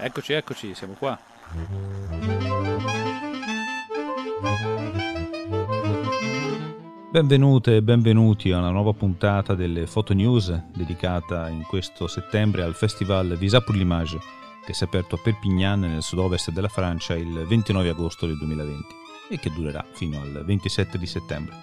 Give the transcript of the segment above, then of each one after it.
Eccoci, siamo qua. Benvenute e benvenuti a una nuova puntata delle Photo News dedicata in questo settembre al Festival Visa pour l'Image che si è aperto a Perpignan nel sud-ovest della Francia il 29 agosto del 2020 e che durerà fino al 27 di settembre.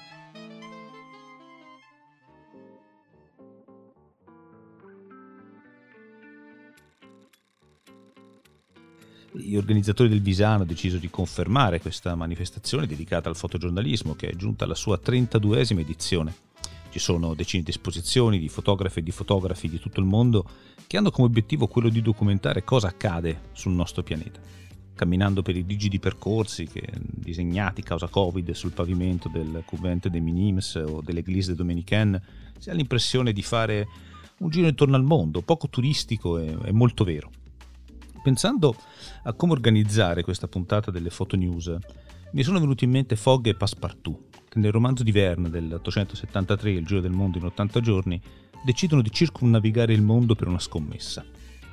Gli organizzatori del Visa hanno deciso di confermare questa manifestazione dedicata al fotogiornalismo che è giunta alla sua 32esima edizione. Ci sono decine di esposizioni di fotografi e di fotografi di tutto il mondo che hanno come obiettivo quello di documentare cosa accade sul nostro pianeta. Camminando per i rigidi percorsi disegnati causa Covid sul pavimento del Couvent des Minimes o dell'Église Dominicaine, si ha l'impressione di fare un giro intorno al mondo, poco turistico e molto vero. Pensando a come organizzare questa puntata delle Photo News, mi sono venuti in mente Fogg e Passepartout, che nel romanzo di Verne dell'873, Il giro del mondo in 80 giorni, decidono di circumnavigare il mondo per una scommessa.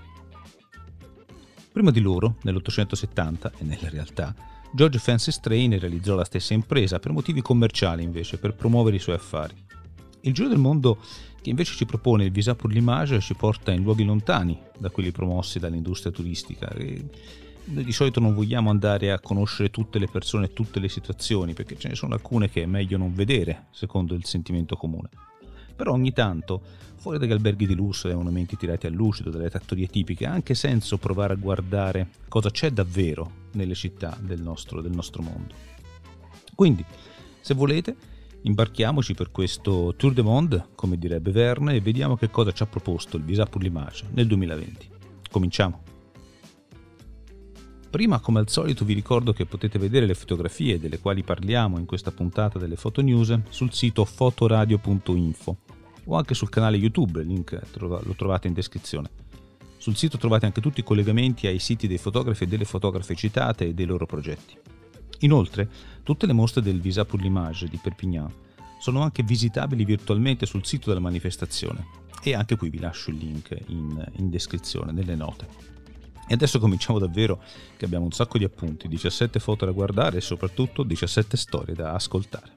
Prima di loro, nell'870, e nella realtà, George Francis Train realizzò la stessa impresa per motivi commerciali invece, per promuovere i suoi affari. Il giro del mondo che invece ci propone il Visa pour l'Image ci porta in luoghi lontani da quelli promossi dall'industria turistica. E noi di solito non vogliamo andare a conoscere tutte le persone e tutte le situazioni, perché ce ne sono alcune che è meglio non vedere, secondo il sentimento comune. Però ogni tanto, fuori dagli alberghi di lusso, dai monumenti tirati a lucido, dalle trattorie tipiche, ha anche senso provare a guardare cosa c'è davvero nelle città del nostro mondo. Quindi, se volete, imbarchiamoci per questo Tour de Monde, come direbbe Verne, e vediamo che cosa ci ha proposto il Visa pour l'Image nel 2020. Cominciamo! Prima, come al solito, vi ricordo che potete vedere le fotografie delle quali parliamo in questa puntata delle Photo News sul sito fotoradio.info o anche sul canale YouTube, il link lo trovate in descrizione. Sul sito trovate anche tutti i collegamenti ai siti dei fotografi e delle fotografe citate e dei loro progetti. Inoltre, tutte le mostre del Visa pour l'Image di Perpignan sono anche visitabili virtualmente sul sito della manifestazione e anche qui vi lascio il link in descrizione, nelle note. E adesso cominciamo davvero, che abbiamo un sacco di appunti, 17 foto da guardare e soprattutto 17 storie da ascoltare.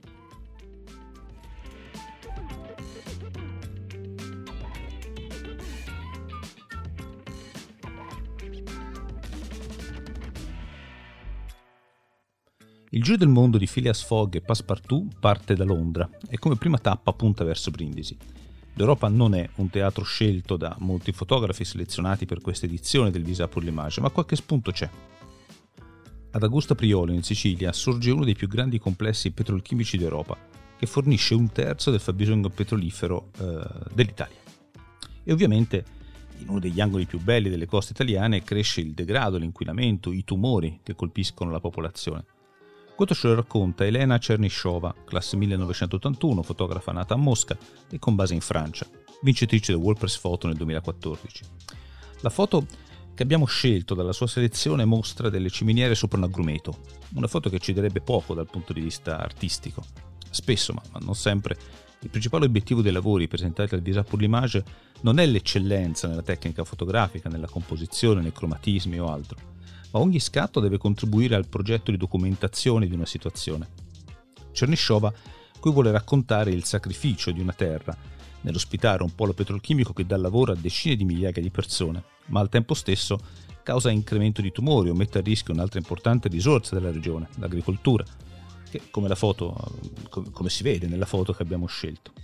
Il giro del mondo di Phileas Fogg e Passepartout parte da Londra e come prima tappa punta verso Brindisi. L'Europa non è un teatro scelto da molti fotografi selezionati per questa edizione del Visa pour l'Image, ma qualche spunto c'è. Ad Augusta Priolo, in Sicilia, sorge uno dei più grandi complessi petrolchimici d'Europa, che fornisce 1/3 del fabbisogno petrolifero dell'Italia. E ovviamente, in uno degli angoli più belli delle coste italiane, cresce il degrado, l'inquinamento, i tumori che colpiscono la popolazione. Questo ce lo racconta Elena Chernyshova, classe 1981, fotografa nata a Mosca e con base in Francia, vincitrice del World Press Photo nel 2014. La foto che abbiamo scelto dalla sua selezione mostra delle ciminiere sopra un agrumeto, una foto che ci darebbe poco dal punto di vista artistico. Spesso, ma non sempre, il principale obiettivo dei lavori presentati al Visa pour l'Image non è l'eccellenza nella tecnica fotografica, nella composizione, nei cromatismi o altro, ma ogni scatto deve contribuire al progetto di documentazione di una situazione. Chernyshova qui vuole raccontare il sacrificio di una terra nell'ospitare un polo petrolchimico che dà lavoro a decine di migliaia di persone, ma al tempo stesso causa incremento di tumori o mette a rischio un'altra importante risorsa della regione, l'agricoltura, che come si vede nella foto che abbiamo scelto.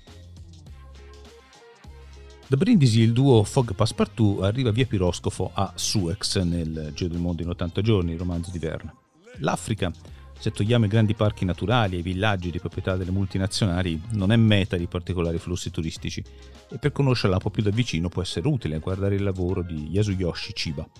Da Brindisi il duo Fogg-Passepartout arriva via piroscafo a Suez nel Giro del mondo in 80 giorni, il romanzo di Verne. L'Africa, se togliamo i grandi parchi naturali e i villaggi di proprietà delle multinazionali, non è meta di particolari flussi turistici e per conoscerla un po' più da vicino può essere utile guardare il lavoro di Yasuyoshi Chiba.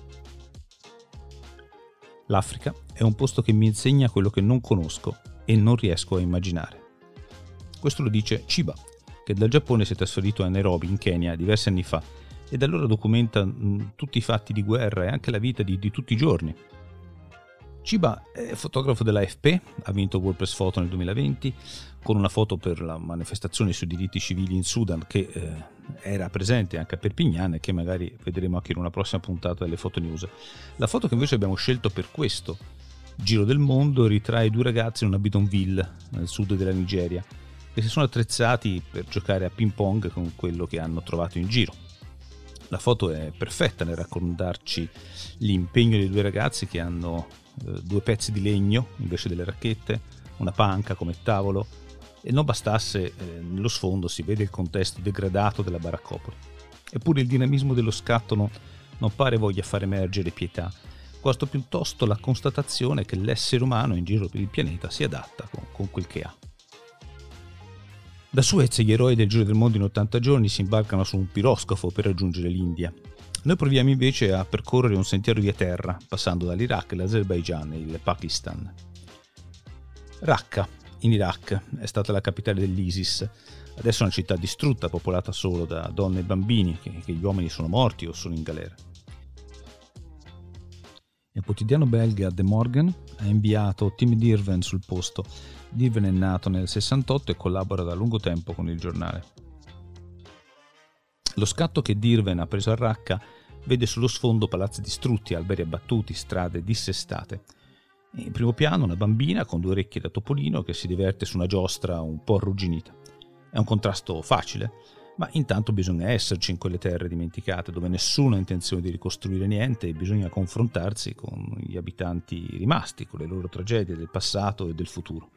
L'Africa è un posto che mi insegna quello che non conosco e non riesco a immaginare. Questo lo dice Chiba, che dal Giappone si è trasferito a Nairobi, in Kenya, diversi anni fa, e da allora documenta tutti i fatti di guerra e anche la vita di tutti i giorni. Chiba è fotografo dell'AFP, ha vinto WordPress Photo nel 2020 con una foto per la manifestazione sui diritti civili in Sudan che era presente anche a Perpignan e che magari vedremo anche in una prossima puntata delle Foto News. La foto che invece abbiamo scelto per questo giro del mondo ritrae due ragazzi in una bidonville nel sud della Nigeria che si sono attrezzati per giocare a ping pong con quello che hanno trovato in giro. La foto è perfetta nel raccontarci l'impegno dei due ragazzi che hanno due pezzi di legno invece delle racchette, una panca come tavolo, e non bastasse, nello sfondo si vede il contesto degradato della baraccopoli. Eppure il dinamismo dello scatto non pare voglia far emergere pietà, quanto piuttosto la constatazione che l'essere umano in giro per il pianeta si adatta con quel che ha. Da Suez gli eroi del Giro del Mondo in 80 giorni si imbarcano su un piroscafo per raggiungere l'India. Noi proviamo invece a percorrere un sentiero via terra, passando dall'Iraq, l'Azerbaigian e il Pakistan. Raqqa, in Iraq, è stata la capitale dell'ISIS. Adesso è una città distrutta, popolata solo da donne e bambini, che gli uomini sono morti o sono in galera. Il quotidiano belga De Morgen ha inviato Tim Dirven sul posto. Dirven è nato nel 68 e collabora da lungo tempo con il giornale. Lo scatto che Dirven ha preso a Raqqa vede sullo sfondo palazzi distrutti, alberi abbattuti, strade dissestate. In primo piano una bambina con due orecchie da topolino che si diverte su una giostra un po' arrugginita. È un contrasto facile, ma intanto bisogna esserci in quelle terre dimenticate dove nessuno ha intenzione di ricostruire niente e bisogna confrontarsi con gli abitanti rimasti, con le loro tragedie del passato e del futuro.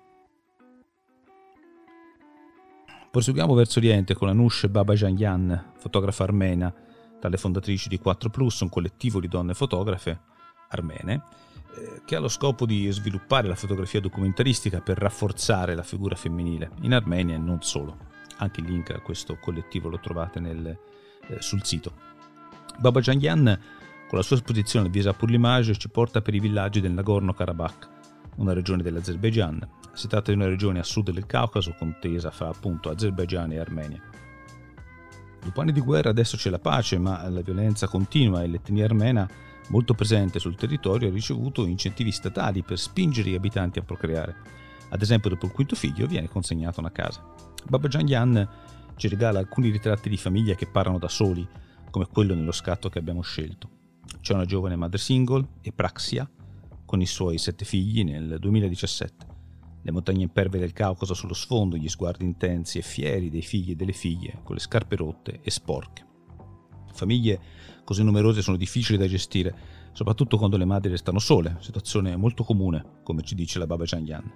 Proseguiamo verso oriente con Anush Babajanyan, fotografa armena, tra le fondatrici di 4Plus, un collettivo di donne fotografe armene, che ha lo scopo di sviluppare la fotografia documentaristica per rafforzare la figura femminile in Armenia e non solo. Anche il link a questo collettivo lo trovate sul sito. Babajanyan, con la sua esposizione al Visa pour l'Image, ci porta per i villaggi del Nagorno-Karabakh, una regione dell'Azerbaigian. Si tratta di una regione a sud del Caucaso contesa fra appunto Azerbaigian e Armenia. Dopo anni di guerra adesso c'è la pace, ma la violenza continua e l'etnia armena, molto presente sul territorio, ha ricevuto incentivi statali per spingere gli abitanti a procreare. Ad esempio, dopo il quinto figlio viene consegnata una casa. Babajanyan ci regala alcuni ritratti di famiglia che parlano da soli, come quello nello scatto che abbiamo scelto. C'è una giovane madre single, Epraxia, con i suoi 7 figli nel 2017. Le montagne imperve del Caucaso sullo sfondo, gli sguardi intensi e fieri dei figli e delle figlie, con le scarpe rotte e sporche. Famiglie così numerose sono difficili da gestire, soprattutto quando le madri restano sole, situazione molto comune, come ci dice la Babajanyan.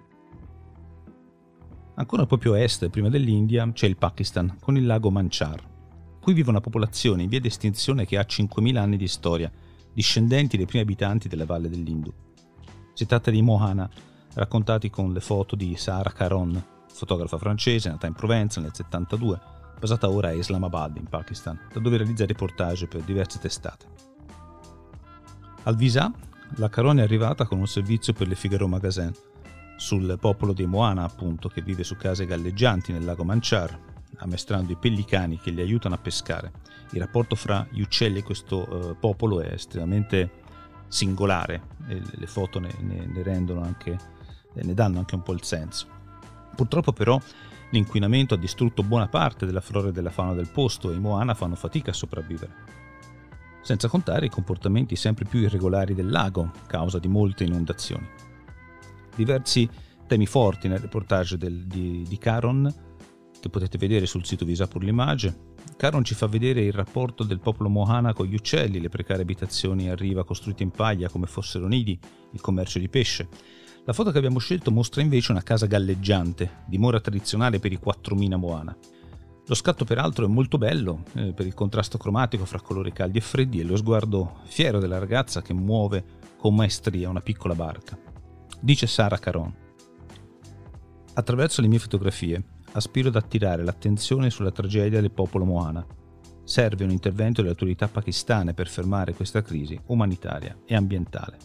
Ancora proprio a est, prima dell'India, c'è il Pakistan, con il lago Manchar. Qui vive una popolazione in via di estinzione che ha 5.000 anni di storia, discendenti dei primi abitanti della valle dell'Indu. Si tratta di Mohana, raccontati con le foto di Sara Caron, fotografa francese nata in Provenza nel 72, basata ora a Islamabad in Pakistan, da dove realizza reportage per diverse testate. Al Visa, la Caron è arrivata con un servizio per le Figaro Magazine, sul popolo dei Moana appunto, che vive su case galleggianti nel lago Manchar, ammaestrando i pellicani che li aiutano a pescare. Il rapporto fra gli uccelli e questo popolo è estremamente singolare e le foto ne rendono anche, ne danno anche un po' il senso. Purtroppo però l'inquinamento ha distrutto buona parte della flora e della fauna del posto e i Moana fanno fatica a sopravvivere. Senza contare i comportamenti sempre più irregolari del lago, causa di molte inondazioni. Diversi temi forti nel reportage di Caron, che potete vedere sul sito Visa pour l'Image. Caron ci fa vedere il rapporto del popolo Mohana con gli uccelli, le precarie abitazioni a riva costruite in paglia come fossero nidi, il commercio di pesce. La foto che abbiamo scelto mostra invece una casa galleggiante, dimora tradizionale per i 4.000 Moana. Lo scatto peraltro è molto bello per il contrasto cromatico fra colori caldi e freddi e lo sguardo fiero della ragazza che muove con maestria una piccola barca. Dice Sara Caron: attraverso le mie fotografie aspiro ad attirare l'attenzione sulla tragedia del popolo Moana. Serve un intervento delle autorità pakistane per fermare questa crisi umanitaria e ambientale.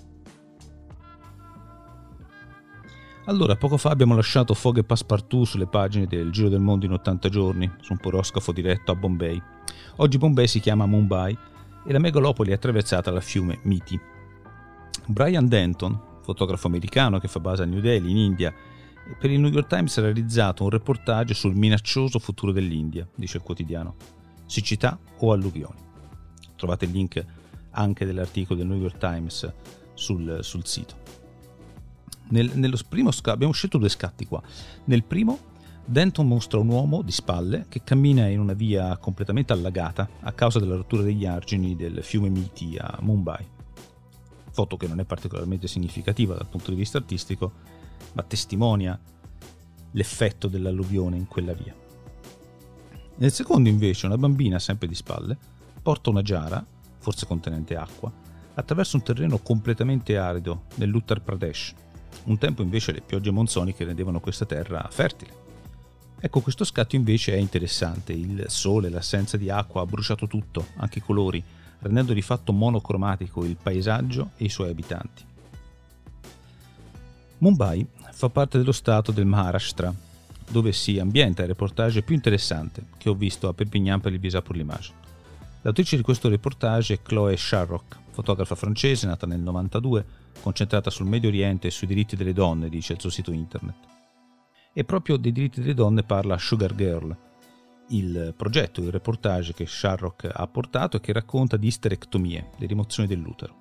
Allora, poco fa abbiamo lasciato Fogg e Passepartout sulle pagine del Giro del Mondo in 80 giorni, su un piroscafo diretto a Bombay. Oggi Bombay si chiama Mumbai e la megalopoli è attraversata dal fiume Miti. Brian Denton, fotografo americano che fa base a New Delhi, in India, e per il New York Times ha realizzato un reportage sul minaccioso futuro dell'India, dice il quotidiano. Siccità o alluvioni. Trovate il link anche dell'articolo del New York Times sul sito. Nello primo abbiamo scelto 2 scatti qua. Nel primo, Denton mostra un uomo di spalle che cammina in una via completamente allagata a causa della rottura degli argini del fiume Miti a Mumbai. Foto che non è particolarmente significativa dal punto di vista artistico, ma testimonia l'effetto dell'alluvione in quella via. Nel secondo, invece, una bambina, sempre di spalle, porta una giara, forse contenente acqua, attraverso un terreno completamente arido nell'Uttar Pradesh. Un tempo invece le piogge monsoniche rendevano questa terra fertile. Ecco, questo scatto invece è interessante. Il sole, l'assenza di acqua ha bruciato tutto, anche i colori, rendendo di fatto monocromatico il paesaggio e i suoi abitanti. Mumbai fa parte dello stato del Maharashtra, dove si ambienta il reportage più interessante che ho visto a Perpignan per il Visa pour l'Image. L'autrice di questo reportage è Chloé Sharrock, fotografa francese nata nel 92, concentrata sul Medio Oriente e sui diritti delle donne, dice il suo sito internet. E proprio dei diritti delle donne parla Sugar Girl, il progetto, il reportage che Sharrock ha portato e che racconta di isterectomie, le rimozioni dell'utero.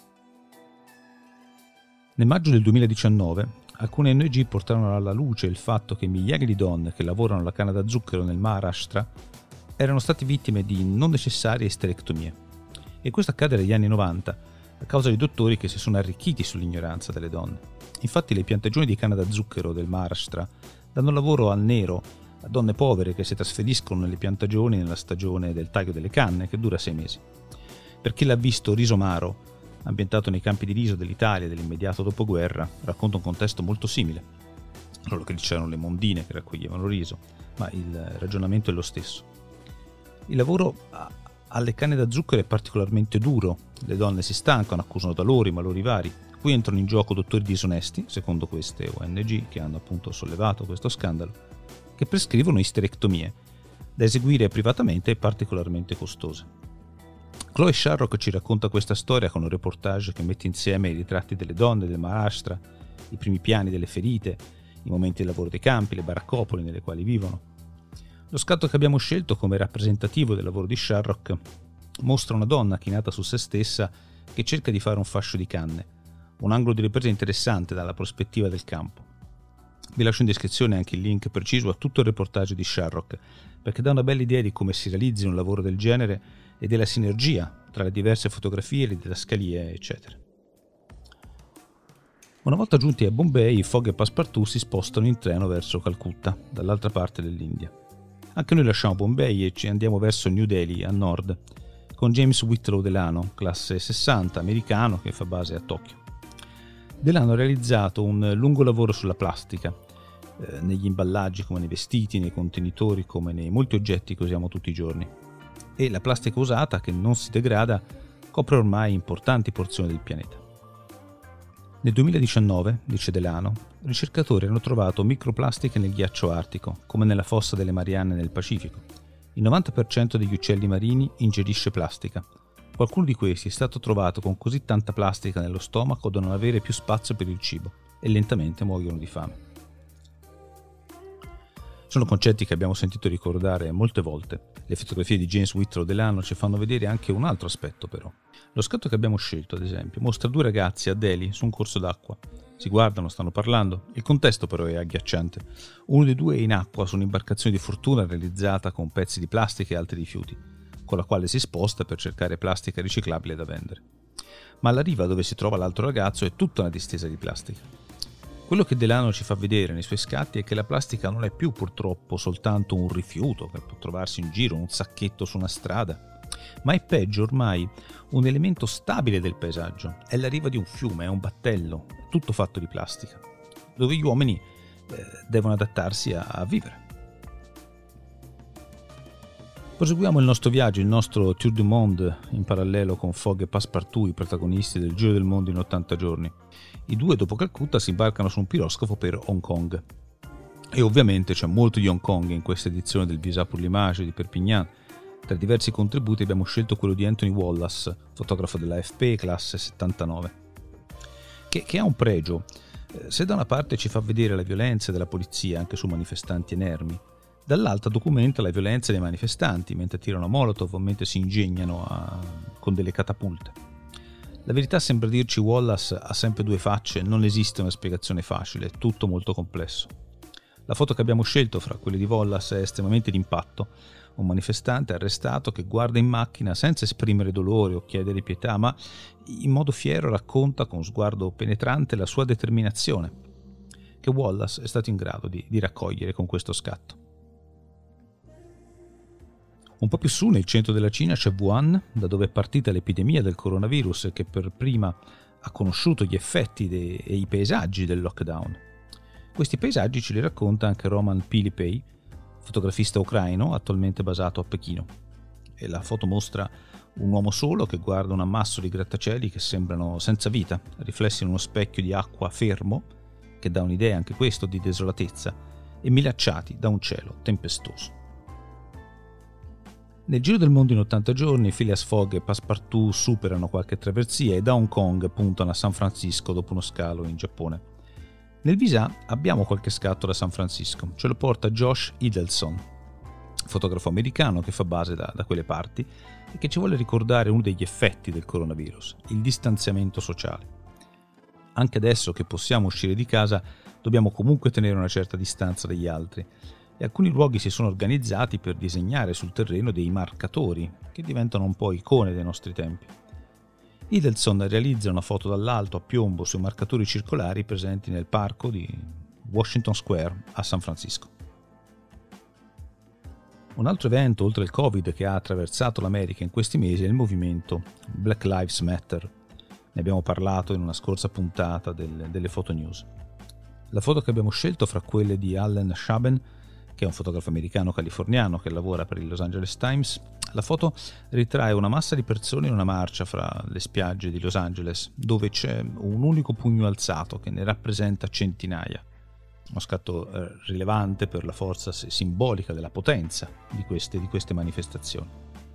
Nel maggio del 2019 alcune ONG portarono alla luce il fatto che migliaia di donne che lavorano alla canna da zucchero nel Maharashtra erano state vittime di non necessarie isterectomie. E questo accade negli anni 90 a causa di dottori che si sono arricchiti sull'ignoranza delle donne. Infatti le piantagioni di canna da zucchero del Maharashtra danno lavoro al nero a donne povere che si trasferiscono nelle piantagioni nella stagione del taglio delle canne, che dura 6 mesi. Per chi l'ha visto, Riso Maro, ambientato nei campi di riso dell'Italia dell'immediato dopoguerra, racconta un contesto molto simile. Solo che c'erano le mondine che raccoglievano riso, ma il ragionamento è lo stesso. Il lavoro alle canne da zucchero è particolarmente duro, le donne si stancano, accusano dolori, malori vari. Qui entrano in gioco dottori disonesti, secondo queste ONG che hanno appunto sollevato questo scandalo, che prescrivono isterectomie, da eseguire privatamente e particolarmente costose. Chloé Sharrock ci racconta questa storia con un reportage che mette insieme i ritratti delle donne del Maharashtra, i primi piani delle ferite, i momenti di lavoro dei campi, le baraccopoli nelle quali vivono. Lo scatto che abbiamo scelto come rappresentativo del lavoro di Sharrock mostra una donna chinata su se stessa che cerca di fare un fascio di canne, un angolo di ripresa interessante dalla prospettiva del campo. Vi lascio in descrizione anche il link preciso a tutto il reportage di Sharrock, perché dà una bella idea di come si realizzi un lavoro del genere e della sinergia tra le diverse fotografie, le didascalie, eccetera. Una volta giunti a Bombay, Fogg e Passepartout si spostano in treno verso Calcutta, dall'altra parte dell'India. Anche noi lasciamo Bombay e ci andiamo verso New Delhi, a nord, con James Whitlow Delano, classe 60, americano, che fa base a Tokyo. Delano ha realizzato un lungo lavoro sulla plastica, negli imballaggi come nei vestiti, nei contenitori come nei molti oggetti che usiamo tutti i giorni. E la plastica usata, che non si degrada, copre ormai importanti porzioni del pianeta. Nel 2019, dice Delano, ricercatori hanno trovato microplastiche nel ghiaccio artico, come nella fossa delle Marianne nel Pacifico. Il 90% degli uccelli marini ingerisce plastica. Qualcuno di questi è stato trovato con così tanta plastica nello stomaco da non avere più spazio per il cibo e lentamente muoiono di fame. Sono concetti che abbiamo sentito ricordare molte volte. Le fotografie di James Whitlow Delano ci fanno vedere anche un altro aspetto, però. Lo scatto che abbiamo scelto, ad esempio, mostra 2 ragazzi a Delhi su un corso d'acqua. Si guardano, stanno parlando. Il contesto però è agghiacciante. Uno dei 2 è in acqua su un'imbarcazione di fortuna realizzata con pezzi di plastica e altri rifiuti, con la quale si sposta per cercare plastica riciclabile da vendere. Ma alla riva, dove si trova l'altro ragazzo, è tutta una distesa di plastica. Quello che Delano ci fa vedere nei suoi scatti è che la plastica non è più purtroppo soltanto un rifiuto che può trovarsi in giro, un sacchetto su una strada, ma è peggio ormai un elemento stabile del paesaggio. È la riva di un fiume, è un battello, tutto fatto di plastica, dove gli uomini devono adattarsi a vivere. Proseguiamo il nostro viaggio, il nostro Tour du Monde, in parallelo con Fogg e Passepartout, i protagonisti del Giro del Mondo in 80 giorni. I 2 dopo Calcutta si imbarcano su un piroscafo per Hong Kong. E ovviamente c'è molto di Hong Kong in questa edizione del Visa pour l'Image di Perpignan. Tra i diversi contributi abbiamo scelto quello di Anthony Wallace, fotografo dell'AFP, classe 79. che ha un pregio. Se da una parte ci fa vedere la violenza della polizia anche su manifestanti inermi, dall'altra documenta la violenza dei manifestanti mentre tirano molotov o mentre si ingegnano con delle catapulte. La verità sembra dirci Wallace ha sempre due facce, non esiste una spiegazione facile, è tutto molto complesso. La foto che abbiamo scelto fra quelle di Wallace è estremamente d'impatto. Un manifestante arrestato che guarda in macchina senza esprimere dolore o chiedere pietà, ma in modo fiero racconta con sguardo penetrante la sua determinazione, che Wallace è stato in grado di raccogliere con questo scatto. Un po' più su, nel centro della Cina, c'è Wuhan, da dove è partita l'epidemia del coronavirus che per prima ha conosciuto gli effetti e i paesaggi del lockdown. Questi paesaggi ce li racconta anche Roman Pilipei, fotografista ucraino attualmente basato a Pechino. E la foto mostra un uomo solo che guarda un ammasso di grattacieli che sembrano senza vita, riflessi in uno specchio di acqua fermo, che dà un'idea anche questo di desolatezza, e minacciati da un cielo tempestoso. Nel giro del mondo in 80 giorni, Phileas Fogg e Passepartout superano qualche traversia e da Hong Kong puntano a San Francisco dopo uno scalo in Giappone. Nel Visa abbiamo qualche scatto da San Francisco, ce lo porta Josh Idelson, fotografo americano che fa base da quelle parti e che ci vuole ricordare uno degli effetti del coronavirus, il distanziamento sociale. Anche adesso che possiamo uscire di casa, dobbiamo comunque tenere una certa distanza dagli altri. E alcuni luoghi si sono organizzati per disegnare sul terreno dei marcatori che diventano un po' icone dei nostri tempi. Idelson realizza una foto dall'alto a piombo sui marcatori circolari presenti nel parco di Washington Square a San Francisco. Un altro evento oltre il Covid che ha attraversato l'America in questi mesi è il movimento Black Lives Matter. Ne abbiamo parlato in una scorsa puntata delle Photo News. La foto che abbiamo scelto fra quelle di Allen Shaben, che è un fotografo americano-californiano che lavora per il Los Angeles Times, la foto ritrae una massa di persone in una marcia fra le spiagge di Los Angeles, dove c'è un unico pugno alzato che ne rappresenta centinaia. Uno scatto rilevante per la forza simbolica della potenza di queste manifestazioni.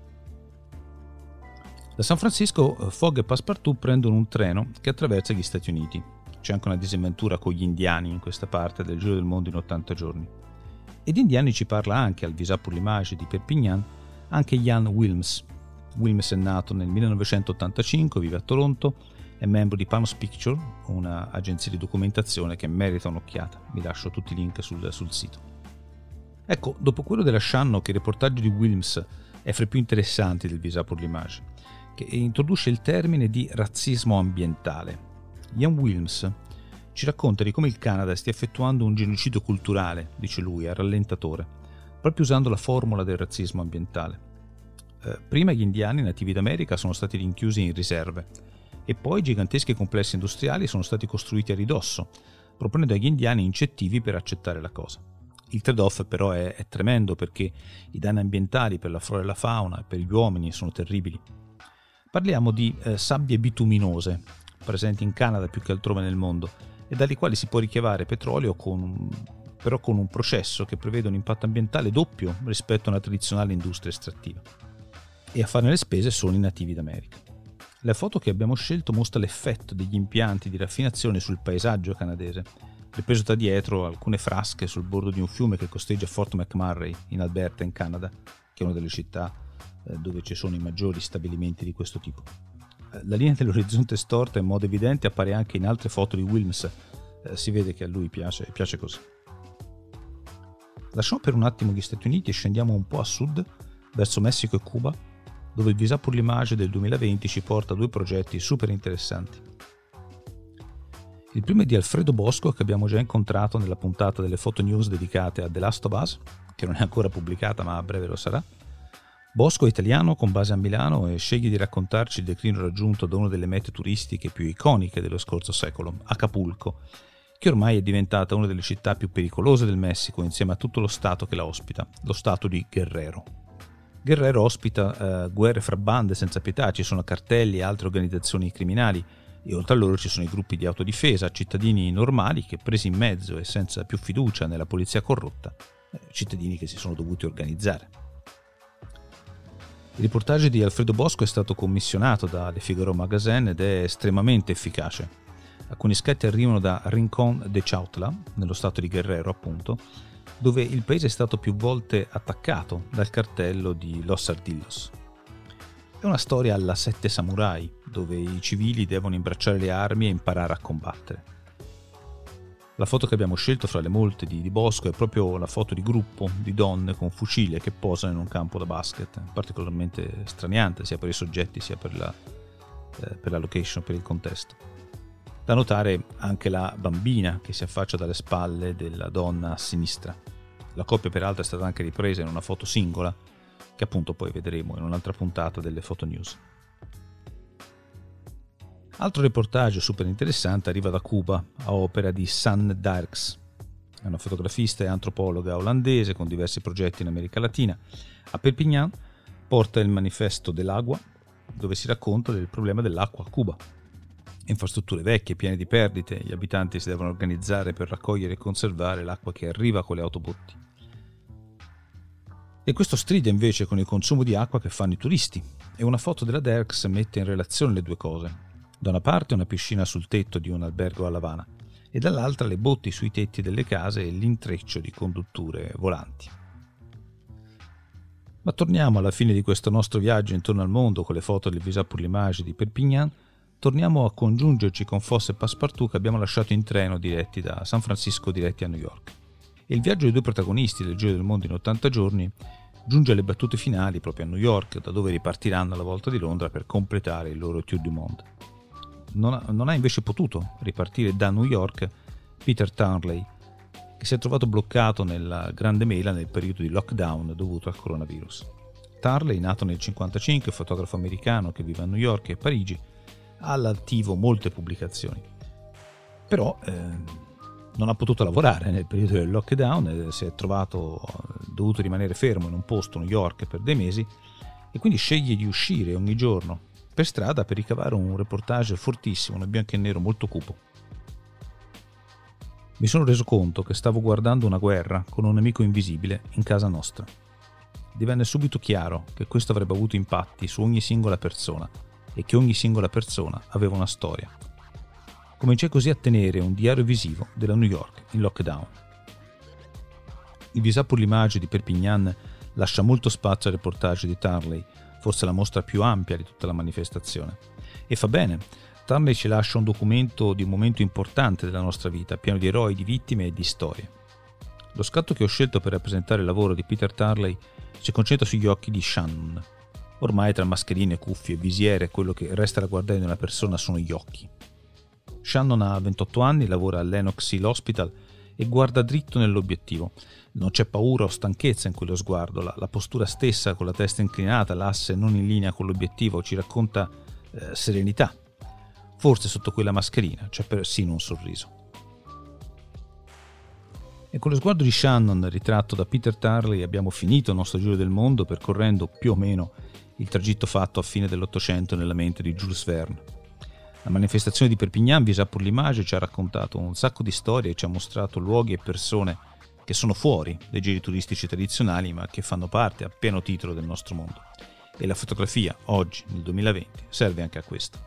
Da San Francisco, Fogg e Passepartout prendono un treno che attraversa gli Stati Uniti. C'è anche una disavventura con gli indiani in questa parte del giro del mondo in 80 giorni. E di indiani ci parla anche al Visa pour l'Image di Perpignan anche Jan Wilms. Wilms è nato nel 1985, vive a Toronto, è membro di Palms Picture, una agenzia di documentazione che merita un'occhiata. Vi lascio tutti i link sul sito. Ecco, dopo quello della Shannock, il reportaggio di Wilms è fra i più interessanti del Visa pour l'Image, che introduce il termine di razzismo ambientale. Jan Wilms ci racconta di come il Canada stia effettuando un genocidio culturale, dice lui, a rallentatore, proprio usando la formula del razzismo ambientale. Prima gli indiani nativi d'America sono stati rinchiusi in riserve e poi giganteschi complessi industriali sono stati costruiti a ridosso, proponendo agli indiani incentivi per accettare la cosa. Il trade-off però è tremendo perché i danni ambientali per la flora e la fauna e per gli uomini sono terribili. Parliamo di sabbie bituminose, presenti in Canada più che altrove nel mondo, e dalle quali si può ricavare petrolio però con un processo che prevede un impatto ambientale doppio rispetto a una tradizionale industria estrattiva. E a farne le spese sono i nativi d'America. La foto che abbiamo scelto mostra l'effetto degli impianti di raffinazione sul paesaggio canadese, ripreso da dietro alcune frasche sul bordo di un fiume che costeggia Fort McMurray in Alberta, in Canada, che è una delle città dove ci sono i maggiori stabilimenti di questo tipo. La linea dell'orizzonte storta in modo evidente appare anche in altre foto di Wilms, si vede che a lui piace così. Lasciamo per un attimo gli Stati Uniti e scendiamo un po' a sud, verso Messico e Cuba, dove il Visa pour l'Image del 2020 ci porta a due progetti super interessanti. Il primo è di Alfredo Bosco, che abbiamo già incontrato nella puntata delle Photo News dedicate a The Last of Us, che non è ancora pubblicata ma a breve lo sarà. Bosco è italiano con base a Milano e sceglie di raccontarci il declino raggiunto da una delle mete turistiche più iconiche dello scorso secolo, Acapulco, che ormai è diventata una delle città più pericolose del Messico insieme a tutto lo stato che la ospita, lo stato di Guerrero. Guerrero ospita guerre fra bande senza pietà, ci sono cartelli e altre organizzazioni criminali e oltre a loro ci sono i gruppi di autodifesa, cittadini normali che presi in mezzo e senza più fiducia nella polizia corrotta, cittadini che si sono dovuti organizzare. Il reportage di Alfredo Bosco è stato commissionato da Le Figaro Magazine ed è estremamente efficace. Alcuni scatti arrivano da Rincón de Chautla, nello stato di Guerrero appunto, dove il paese è stato più volte attaccato dal cartello di Los Ardillos. È una storia alla 7 samurai, dove i civili devono imbracciare le armi e imparare a combattere. La foto che abbiamo scelto fra le molte di Bosco è proprio la foto di gruppo di donne con fucile che posano in un campo da basket, particolarmente straniante sia per i soggetti sia per la location, per il contesto. Da notare anche la bambina che si affaccia dalle spalle della donna a sinistra. La coppia peraltro è stata anche ripresa in una foto singola, che appunto poi vedremo in un'altra puntata delle Photo News. Altro reportage super interessante arriva da Cuba, a opera di Sanne Dirks. È una fotografista e antropologa olandese con diversi progetti in America Latina. A Perpignan porta il manifesto dell'agua, dove si racconta del problema dell'acqua a Cuba. Infrastrutture vecchie, piene di perdite, gli abitanti si devono organizzare per raccogliere e conservare l'acqua che arriva con le autobotti. E questo stride invece con il consumo di acqua che fanno i turisti, e una foto della Dirks mette in relazione le due cose. Da una parte una piscina sul tetto di un albergo a L'Avana e dall'altra le botti sui tetti delle case e l'intreccio di condutture volanti. Ma torniamo alla fine di questo nostro viaggio intorno al mondo con le foto del Visa pour l'Image di Perpignan, torniamo a congiungerci con Foss e Passepartout che abbiamo lasciato in treno diretti da San Francisco diretti a New York. E il viaggio dei due protagonisti del Giro del Mondo in 80 giorni giunge alle battute finali proprio a New York, da dove ripartiranno alla volta di Londra per completare il loro Tour du Monde. Non ha invece potuto ripartire da New York Peter Tarnley, che si è trovato bloccato nella Grande Mela nel periodo di lockdown dovuto al coronavirus. Tarnley, nato nel 1955, fotografo americano che vive a New York e Parigi, ha all'attivo molte pubblicazioni. Però non ha potuto lavorare nel periodo del lockdown, si è trovato dovuto rimanere fermo in un posto, New York, per dei mesi, e quindi sceglie di uscire ogni giorno per strada per ricavare un reportage fortissimo nel bianco e nero molto cupo. Mi sono reso conto che stavo guardando una guerra con un nemico invisibile in casa nostra. Divenne subito chiaro che questo avrebbe avuto impatti su ogni singola persona e che ogni singola persona aveva una storia. Cominciai così a tenere un diario visivo della New York in lockdown. Il Visa pour l'Image di Perpignan lascia molto spazio al reportage di Tarnley, forse la mostra più ampia di tutta la manifestazione. E fa bene, Tarnley ci lascia un documento di un momento importante della nostra vita, pieno di eroi, di vittime e di storie. Lo scatto che ho scelto per rappresentare il lavoro di Peter Tarnley si concentra sugli occhi di Shannon. Ormai tra mascherine, cuffie e visiere quello che resta da guardare di una persona sono gli occhi. Shannon ha 28 anni, lavora all'Enox Hill Hospital e guarda dritto nell'obiettivo. Non c'è paura o stanchezza in quello sguardo, la postura stessa con la testa inclinata, l'asse non in linea con l'obiettivo ci racconta serenità. Forse sotto quella mascherina c'è persino un sorriso. E con lo sguardo di Shannon ritratto da Peter Tarnley abbiamo finito il nostro giro del mondo percorrendo più o meno il tragitto fatto a fine dell'Ottocento nella mente di Jules Verne. La manifestazione di Perpignan, Visa pour l'Image, ci ha raccontato un sacco di storie e ci ha mostrato luoghi e persone che sono fuori dai giri turistici tradizionali ma che fanno parte a pieno titolo del nostro mondo. E la fotografia, oggi, nel 2020, serve anche a questo.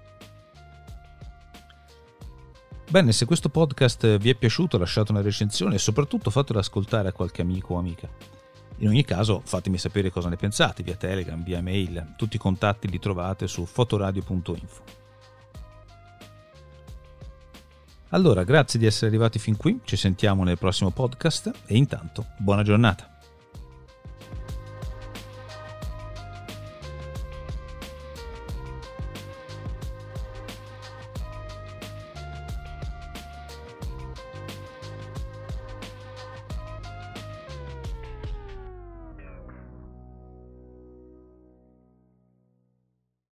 Bene, se questo podcast vi è piaciuto lasciate una recensione e soprattutto fatelo ascoltare a qualche amico o amica. In ogni caso fatemi sapere cosa ne pensate via Telegram, via mail, tutti i contatti li trovate su fotoradio.info. Allora, grazie di essere arrivati fin qui, ci sentiamo nel prossimo podcast e intanto buona giornata.